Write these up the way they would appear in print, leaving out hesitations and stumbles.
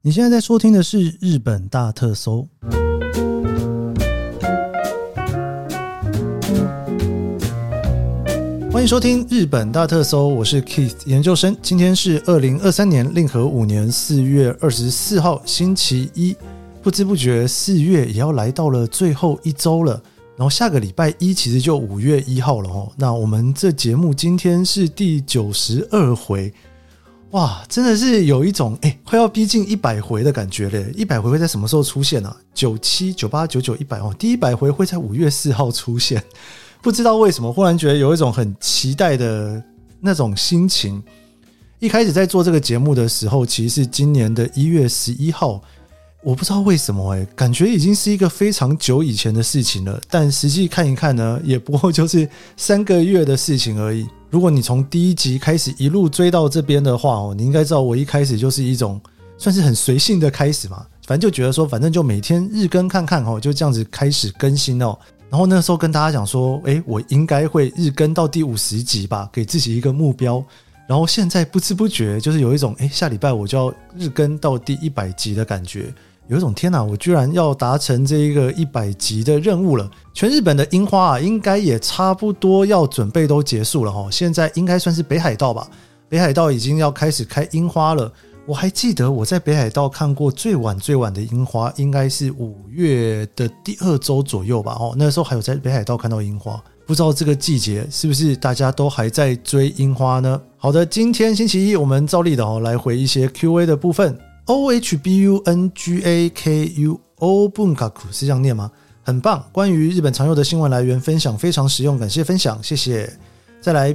你现在在收听的是日本大特搜。欢迎收听日本大特搜，我是 Keith 研究生。今天是2023年令和5年4月24号星期一，不知不觉4月也要来到了最后一周了，然后下个礼拜一其实就5月1号了哦。那我们这节目今天是第92回，哇，真的是有一种快要逼近100回的感觉嘞。100回会在什么时候出现啊？97、98、99、100哦，第100回会在5月4号出现。不知道为什么忽然觉得有一种很期待的那种心情。一开始在做这个节目的时候，其实是今年的1月11号，我不知道为什么感觉已经是一个非常久以前的事情了，但实际看一看呢，也不过就是3个月的事情而已。如果你从第一集开始一路追到这边的话，你应该知道我一开始就是一种算是很随性的开始嘛，反正就觉得说反正就每天日更看看就这样子开始更新哦。然后那时候跟大家讲说我应该会日更到第50集吧，给自己一个目标。然后现在不知不觉就是有一种下礼拜我就要日更到第100集的感觉，有一种天哪，我居然要达成这一个100集的任务了。全日本的樱花应该也差不多要准备都结束了现在应该算是北海道吧，北海道已经要开始开樱花了。我还记得我在北海道看过最晚的樱花应该是5月的第2周左右吧那时候还有在北海道看到樱花。不知道这个季节是不是大家都还在追樱花呢？好的，今天星期一我们照例的来回一些 Q&A 的部分。OHBUNGAKU 欧bunkaku 是这样念吗？很棒，关于日本常用的新闻来源分享非常实用，感谢分享，谢谢。再来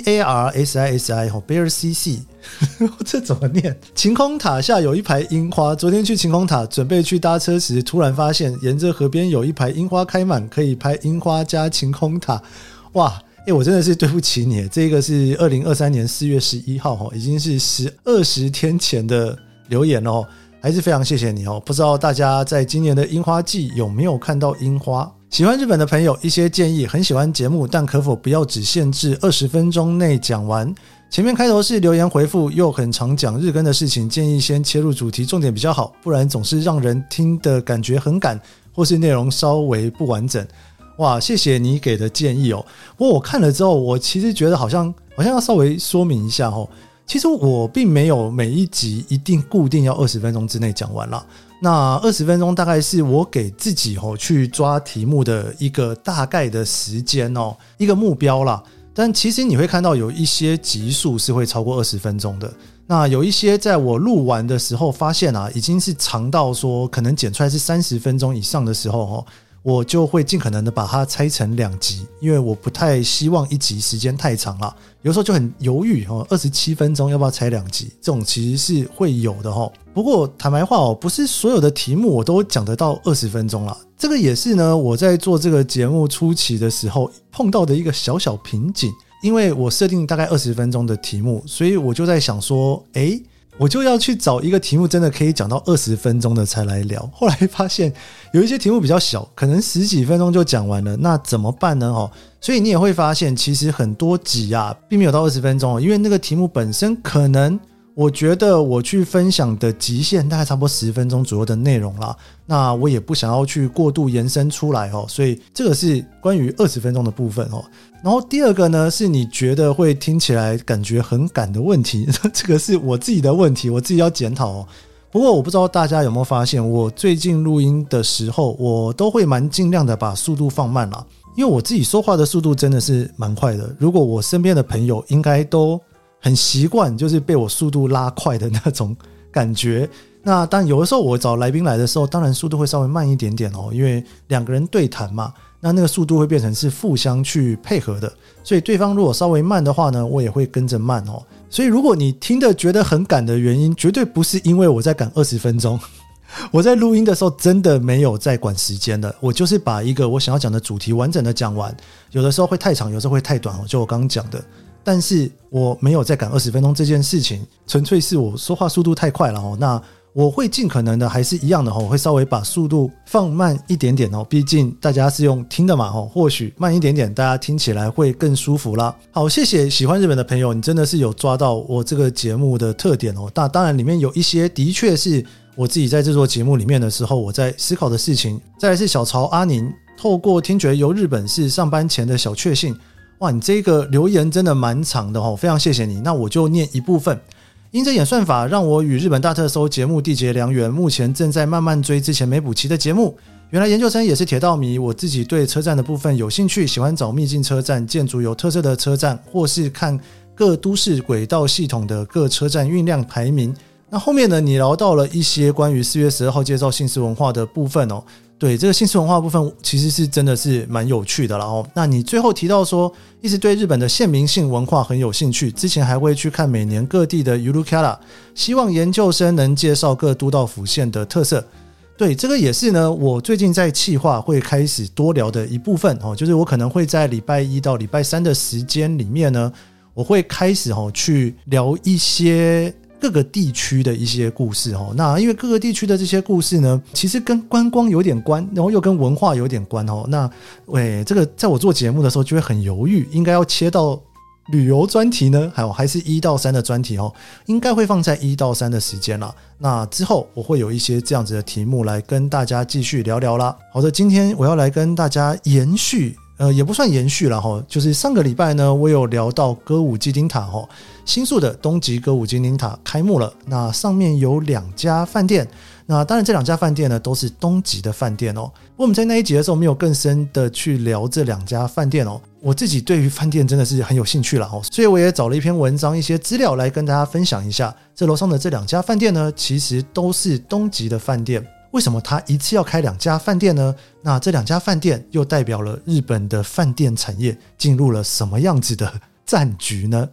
BEARSISI Bear CC 这怎么念？晴空塔下有一排樱花，昨天去晴空塔准备去搭车时，突然发现沿着河边有一排樱花开满，可以拍樱花加晴空塔。哇，我真的是对不起你，这个是2023年4月11号已经是20天前的留言哦，还是非常谢谢你哦。不知道大家在今年的樱花季有没有看到樱花？喜欢日本的朋友一些建议，很喜欢节目，但可否不要只限制20分钟内讲完？前面开头是留言回复，又很常讲日更的事情，建议先切入主题重点比较好，不然总是让人听的感觉很赶，或是内容稍微不完整。哇，谢谢你给的建议哦。不过我看了之后，我其实觉得好像要稍微说明一下哦。其实我并没有每一集一定固定要20分钟之内讲完啦。那20分钟大概是我给自己去抓题目的一个大概的时间一个目标啦。但其实你会看到有一些集数是会超过20分钟的，那有一些在我录完的时候发现已经是长到说可能剪出来是30分钟以上的时候我就会尽可能的把它拆成2集，因为我不太希望一集时间太长了，有时候就很犹豫27分钟要不要拆2集，这种其实是会有的不过坦白话不是所有的题目我都讲得到20分钟啦，这个也是呢我在做这个节目初期的时候碰到的一个小小瓶颈。因为我设定大概20分钟的题目，所以我就在想说我就要去找一个题目真的可以讲到20分钟的才来聊。后来发现有一些题目比较小，可能10几分钟就讲完了，那怎么办呢所以你也会发现其实很多集并没有到20分钟因为那个题目本身可能我觉得我去分享的极限大概差不多10分钟左右的内容啦，那我也不想要去过度延伸出来所以这个是关于20分钟的部分然后第二个呢是你觉得会听起来感觉很赶的问题这个是我自己的问题，我自己要检讨不过我不知道大家有没有发现，我最近录音的时候我都会蛮尽量的把速度放慢啦，因为我自己说话的速度真的是蛮快的，如果我身边的朋友应该都很习惯就是被我速度拉快的那种感觉。那但有的时候我找来宾来的时候当然速度会稍微慢一点点因为2个人对谈嘛，那个速度会变成是互相去配合的，所以对方如果稍微慢的话呢，我也会跟着慢所以如果你听的觉得很赶的原因，绝对不是因为我在赶20分钟我在录音的时候真的没有在管时间的，我就是把一个我想要讲的主题完整的讲完，有的时候会太长，有时候会太短就我刚刚讲的，但是我没有在赶20分钟这件事情，纯粹是我说话速度太快了那我会尽可能的还是一样的我会稍微把速度放慢一点点毕竟大家是用听的嘛或许慢一点点大家听起来会更舒服啦。好，谢谢喜欢日本的朋友，你真的是有抓到我这个节目的特点那当然里面有一些的确是我自己在制作节目里面的时候我在思考的事情。再来是小曹阿宁，透过听觉游日本是上班前的小确幸。哇，你这个留言真的蛮长的哦，非常谢谢你。那我就念一部分。因着演算法让我与日本大特搜节目缔结良缘，目前正在慢慢追之前没补齐的节目。原来研究生也是铁道迷，我自己对车站的部分有兴趣，喜欢找秘境车站、建筑有特色的车站，或是看各都市轨道系统的各车站运量排名。那后面呢，你聊到了一些关于4月12号介绍姓氏文化的部分哦。对，这个姓氏文化的部分其实是真的是蛮有趣的啦哦。那你最后提到说一直对日本的县民性文化很有兴趣，之前还会去看每年各地的 Yurukara， 希望研究生能介绍各都道府县的特色。对，这个也是呢，我最近在企划会开始多聊的一部分哦，就是我可能会在礼拜1到礼拜3的时间里面呢，我会开始去聊一些各个地区的一些故事。那因为各个地区的这些故事呢，其实跟观光有点关，然后又跟文化有点关。那这个在我做节目的时候就会很犹豫，应该要切到旅游专题呢，还是1到3的专题，应该会放在1到3的时间啦。那之后我会有一些这样子的题目来跟大家继续聊聊啦。好的，今天我要来跟大家延续也不算延续啦，就是上个礼拜呢，我有聊到歌舞伎町塔新宿的东极歌舞伎町塔开幕了，那上面有2家饭店，那当然这2家饭店呢都是东极的饭店哦。我们在那一集的时候没有更深的去聊这2家饭店哦，我自己对于饭店真的是很有兴趣啦，所以我也找了一篇文章一些资料来跟大家分享一下。这楼上的这2家饭店呢，其实都是东极的饭店。为什么他一次要开2家饭店呢？那这2家饭店又代表了日本的饭店产业进入了什么样子的战局呢？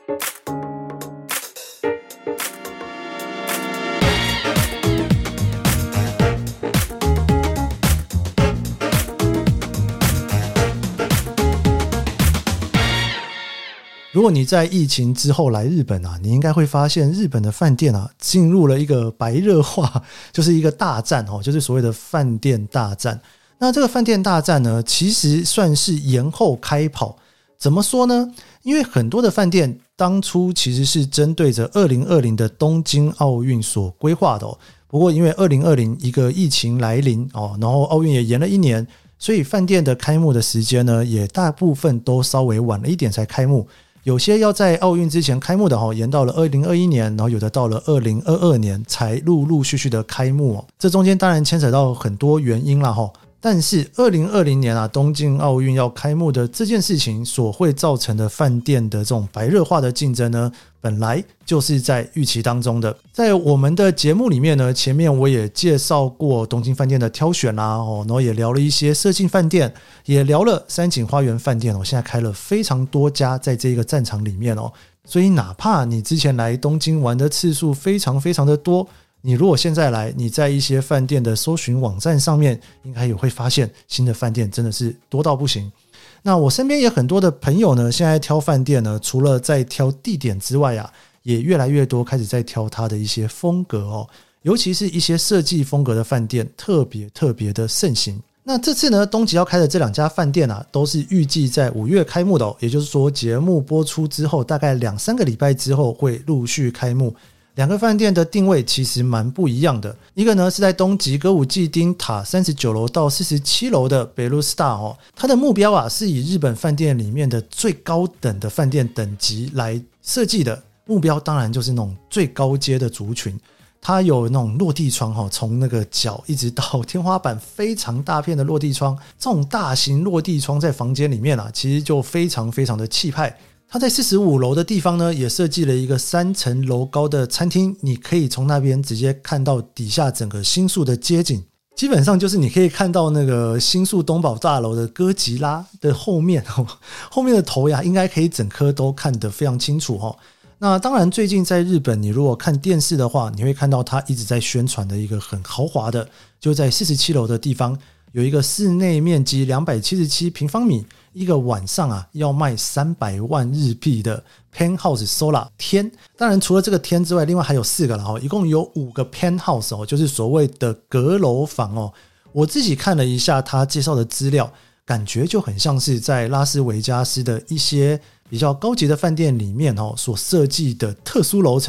如果你在疫情之后来日本啊，你应该会发现日本的饭店啊进入了一个白热化，就是一个大战哦，就是所谓的饭店大战。那这个饭店大战呢，其实算是延后开跑。怎么说呢？因为很多的饭店当初其实是针对着2020的东京奥运所规划的哦。不过因为2020一个疫情来临哦，然后奥运也延了1年，所以饭店的开幕的时间呢，也大部分都稍微晚了一点才开幕。有些要在奥运之前开幕的延到了2021年，然后有的到了2022年才陆续的开幕。这中间当然牵扯到很多原因啦，但是2020年啊，东京奥运要开幕的这件事情所会造成的饭店的这种白热化的竞争呢，本来就是在预期当中的。在我们的节目里面呢，前面我也介绍过东京饭店的挑选啦，然后也聊了一些社境饭店，也聊了山景花园饭店，现在开了非常多家在这个战场里面哦。所以哪怕你之前来东京玩的次数非常非常的多，你如果现在来，你在一些饭店的搜寻网站上面应该也会发现新的饭店真的是多到不行。那我身边也很多的朋友呢，现在挑饭店呢，除了在挑地点之外啊，也越来越多开始在挑它的一些风格哦，尤其是一些设计风格的饭店特别的盛行。那这次呢，东极要开的这2家饭店啊，都是预计在5月开幕的哦，也就是说节目播出之后大概2-3个礼拜之后会陆续开幕。2个饭店的定位其实蛮不一样的，一个呢是在东极歌舞伎町塔39楼到47楼的北路 Star 它的目标啊是以日本饭店里面的最高等的饭店等级来设计的，目标当然就是那种最高阶的族群。它有那种落地窗，从那个脚一直到天花板非常大片的落地窗，这种大型落地窗在房间里面啊，其实就非常非常的气派。它在45楼的地方呢，也设计了一个3层楼高的餐厅，你可以从那边直接看到底下整个新宿的街景，基本上就是你可以看到那个新宿东宝大楼的哥吉拉的后面的头呀，应该可以整颗都看得非常清楚。那当然最近在日本，你如果看电视的话，你会看到它一直在宣传的一个很豪华的，就在47楼的地方有一个室内面积277平方米，一个晚上啊要卖300万日币的 penthouse solar 天。当然除了这个天之外，另外还有4个啦，一共有5个 penthouse 就是所谓的阁楼房哦。我自己看了一下他介绍的资料，感觉就很像是在拉斯维加斯的一些比较高级的饭店里面所设计的特殊楼层、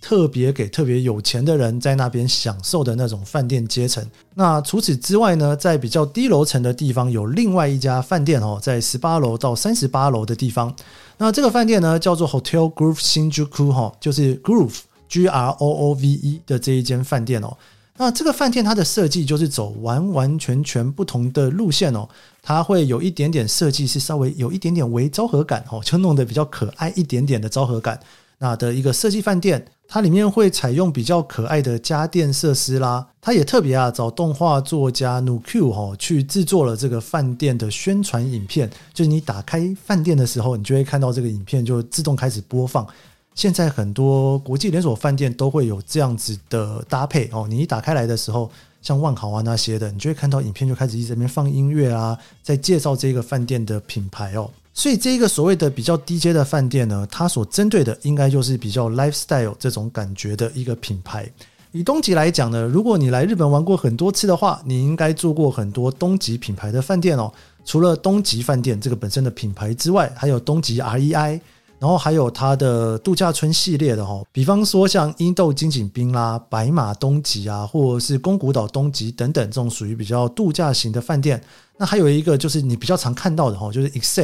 特别给特别有钱的人在那边享受的那种饭店阶层。那除此之外呢，在比较低楼层的地方有另外一家饭店在18楼到38楼的地方。那这个饭店呢叫做 Hotel Groove Shinjuku， 就是 Groove Groove 的这一间饭店那这个饭店它的设计就是走完完全全不同的路线它会有一点点设计是稍微有一点点微昭和感就弄得比较可爱一点点的昭和感。那的一个设计饭店，它里面会采用比较可爱的家电设施啦，它也特别找动画作家 NuQ 去制作了这个饭店的宣传影片，就是你打开饭店的时候，你就会看到这个影片就自动开始播放。现在很多国际连锁饭店都会有这样子的搭配你一打开来的时候，像万豪那些的，你就会看到影片就开始一直在那边放音乐在介绍这个饭店的品牌所以这个所谓的比较低阶的饭店呢，它所针对的应该就是比较 lifestyle 这种感觉的一个品牌。以东极来讲呢，如果你来日本玩过很多次的话，你应该住过很多东极品牌的饭店除了东极饭店这个本身的品牌之外，还有东极 REI，然后还有它的度假村系列的比方说像樱豆金井滨啦、白马东极或者是宫古岛东极等等，这种属于比较度假型的饭店。那还有一个就是你比较常看到的就是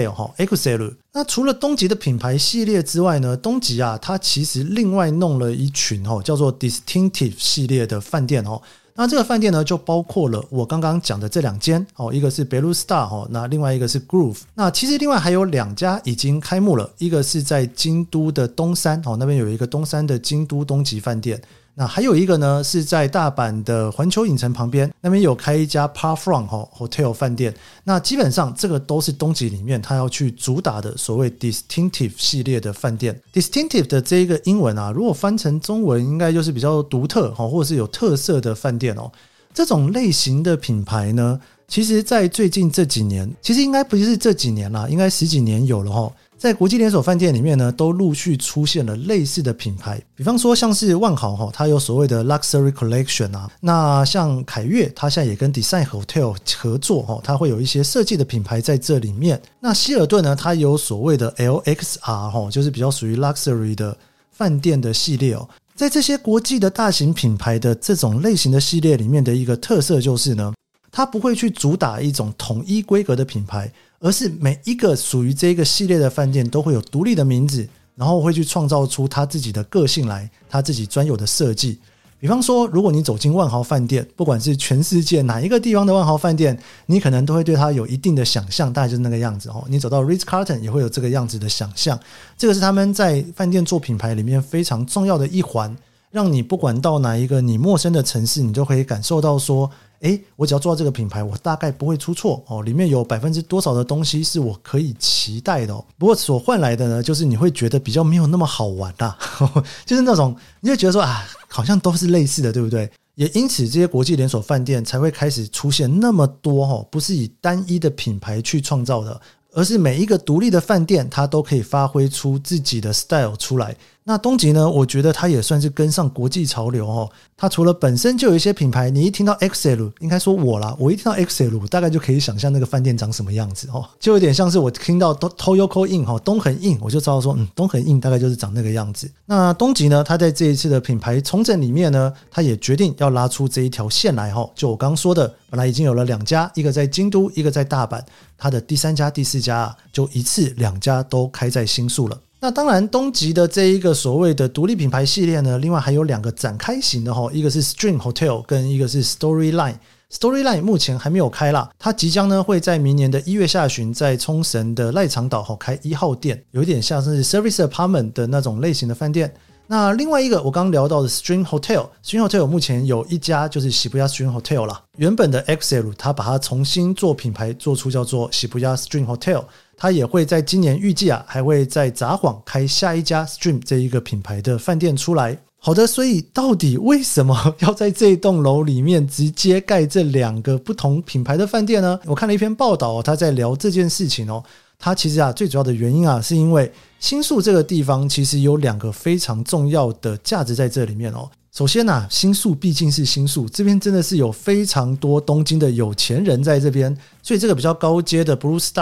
Excel。 那除了东极的品牌系列之外呢，东极它其实另外弄了一群叫做 Distinctive 系列的饭店那这个饭店呢就包括了我刚刚讲的这两间一个是 Belu Star 那另外一个是 Groove。 那其实另外还有两家已经开幕了，一个是在京都的东山那边有一个东山的京都东极饭店，那还有一个呢是在大阪的环球影城旁边，那边有开一家 Parfront Hotel 饭店。那基本上这个都是东极里面他要去主打的所谓 Distinctive 系列的饭店。 Distinctive 的这个英文如果翻成中文应该就是比较独特或者是有特色的饭店这种类型的品牌呢，其实在最近这几年，其实应该不是这几年啦，应该10几年有了在国际连锁饭店里面呢，都陆续出现了类似的品牌。比方说像是万豪它有所谓的 Luxury Collection 那像凯悦它现在也跟 Design Hotel 合作它会有一些设计的品牌在这里面。那希尔顿呢，它有所谓的 LXR 就是比较属于 Luxury 的饭店的系列在这些国际的大型品牌的这种类型的系列里面的一个特色就是呢，它不会去主打一种统一规格的品牌，而是每一个属于这个系列的饭店都会有独立的名字，然后会去创造出他自己的个性来，他自己专有的设计。比方说如果你走进万豪饭店，不管是全世界哪一个地方的万豪饭店，你可能都会对它有一定的想象，大概就是那个样子你走到 Ritz-Carlton 也会有这个样子的想象。这个是他们在饭店做品牌里面非常重要的一环，让你不管到哪一个你陌生的城市，你就可以感受到说我只要做到这个品牌，我大概不会出错里面有多少的东西是我可以期待的不过所换来的呢，就是你会觉得比较没有那么好玩就是那种你会觉得说好像都是类似的，对不对？也因此这些国际连锁饭店才会开始出现那么多不是以单一的品牌去创造的，而是每一个独立的饭店它都可以发挥出自己的 style 出来。那东极呢，我觉得它也算是跟上国际潮流它除了本身就有一些品牌，你一听到 XL， 应该说我一听到 XL 我大概就可以想象那个饭店长什么样子就有点像是我听到 Toyoko Inn 东横印，我就知道说东横印大概就是长那个样子。那东极呢，它在这一次的品牌重整里面呢，它也决定要拉出这一条线来就我刚刚说的，本来已经有了2家，一个在京都，一个在大阪，它的第3家第4家就一次2家都开在新宿了。那当然东极的这一个所谓的独立品牌系列呢，另外还有2个展开型的一个是 Stream Hotel 跟一个是 Storyline。Storyline 目前还没有开啦，它即将呢会在明年的1月下旬在冲绳的赖长岛开1号店，有一点像是 Service Apartment 的那种类型的饭店。那另外一个我刚刚聊到的 Stream Hotel 目前有1家就是 Shibuya Stream Hotel 啦，原本的 XL 它把它重新做品牌，做出叫做 Shibuya Stream Hotel，它也会在今年预计还会在札幌开下一家 Stream 这一个品牌的饭店出来。好的，所以到底为什么要在这一栋楼里面直接盖这2个不同品牌的饭店呢？我看了一篇报道他在聊这件事情它其实最主要的原因是因为新宿这个地方其实有2个非常重要的价值在这里面首先新宿毕竟是新宿，这边真的是有非常多东京的有钱人在这边，所以这个比较高阶的 Blue Star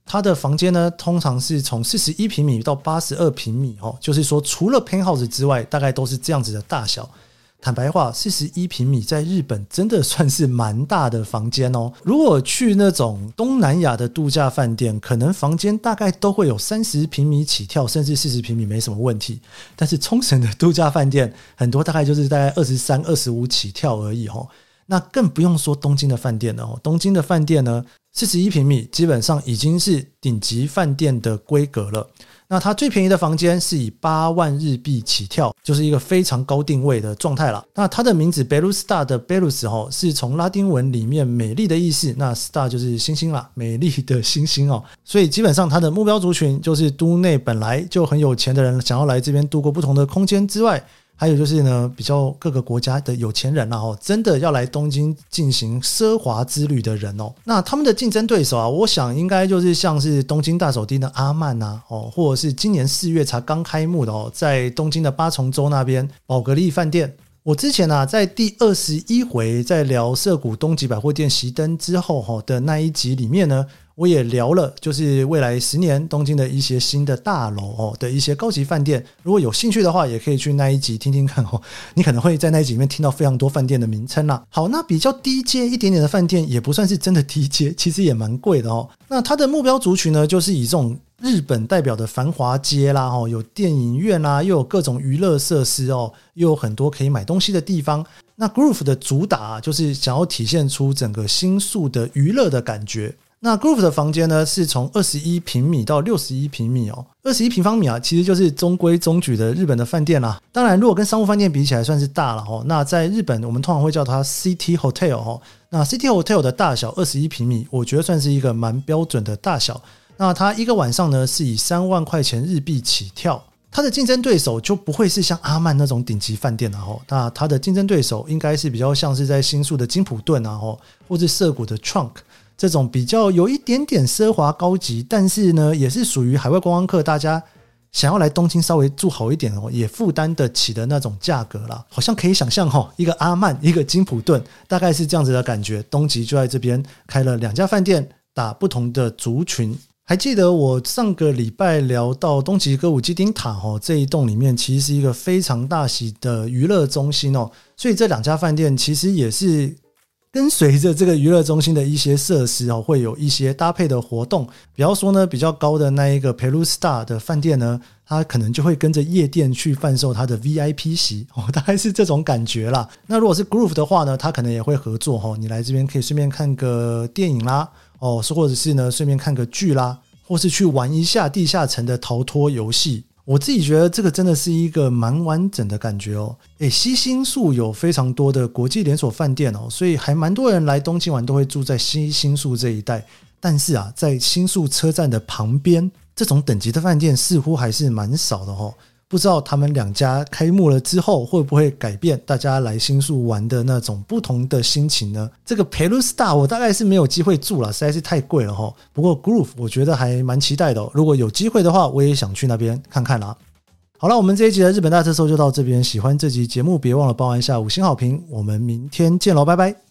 它的房间呢通常是从41平米到82平米就是说除了 penthouse 之外大概都是这样子的大小。坦白话41平米在日本真的算是蛮大的房间如果去那种东南亚的度假饭店，可能房间大概都会有30平米起跳，甚至40平米没什么问题。但是冲绳的度假饭店很多大概就是大概23、25起跳而已那更不用说东京的饭店了东京的饭店呢41平米基本上已经是顶级饭店的规格了。那它最便宜的房间是以8万日币起跳，就是一个非常高定位的状态啦。那它的名字 Bellus-Star 的 Bellus 是从拉丁文里面美丽的意思，那 Star 就是星星啦，美丽的星星所以基本上它的目标族群就是都内本来就很有钱的人，想要来这边度过不同的空间之外，还有就是呢，比较各个国家的有钱人真的要来东京进行奢华之旅的人那他们的竞争对手我想应该就是像是东京大手町的阿曼或者是今年4月才刚开幕的在东京的八重洲那边宝格丽饭店。我之前在第21回在聊涩谷东急百货店熄灯之后的那一集里面呢，我也聊了就是未来10年东京的一些新的大楼的一些高级饭店，如果有兴趣的话也可以去那一集听听看你可能会在那一集里面听到非常多饭店的名称啦。好，那比较低阶一点点的饭店也不算是真的低阶，其实也蛮贵的那它的目标族群呢，就是以这种日本代表的繁华街啦有电影院啦，又有各种娱乐设施又有很多可以买东西的地方。那 Groove 的主打就是想要体现出整个新宿的娱乐的感觉。那 Groove 的房间呢是从21平米到61平米21平方米其实就是中规中矩的日本的饭店啦。当然如果跟商务饭店比起来算是大了那在日本我们通常会叫它 City Hotel 那 City Hotel 的大小21平米我觉得算是一个蛮标准的大小。那它一个晚上呢是以3万块钱日币起跳，它的竞争对手就不会是像阿曼那种顶级饭店那它的竞争对手应该是比较像是在新宿的金普顿或是涩谷的 Trunk 这种比较有一点点奢华高级，但是呢也是属于海外观光客大家想要来东京稍微住好一点也负担得起的那种价格啦。好像可以想象一个阿曼一个金普顿大概是这样子的感觉。东急就在这边开了2家饭店打不同的族群。还记得我上个礼拜聊到东急歌舞伎町塔这一栋里面其实是一个非常大型的娱乐中心所以这2家饭店其实也是跟随着这个娱乐中心的一些设施会有一些搭配的活动。比方说呢比较高的那一个 Bellus-Star 的饭店呢，它可能就会跟着夜店去贩售它的 VIP 席大概是这种感觉啦。那如果是 Groove 的话呢，它可能也会合作你来这边可以顺便看个电影啦或者是呢顺便看个剧啦，或是去玩一下地下城的逃脱游戏。我自己觉得这个真的是一个蛮完整的感觉西新宿有非常多的国际连锁饭店所以还蛮多人来东京玩都会住在西新宿这一带。但是在新宿车站的旁边这种等级的饭店似乎还是蛮少的不知道他们2家开幕了之后会不会改变大家来新宿玩的那种不同的心情呢？这个 Bellus-Star 我大概是没有机会住了，实在是太贵了不过 Groove 我觉得还蛮期待的如果有机会的话我也想去那边看看啦。好了，我们这一集的日本大特搜就到这边，喜欢这集节目别忘了帮我按下5星好评，我们明天见咯，拜拜。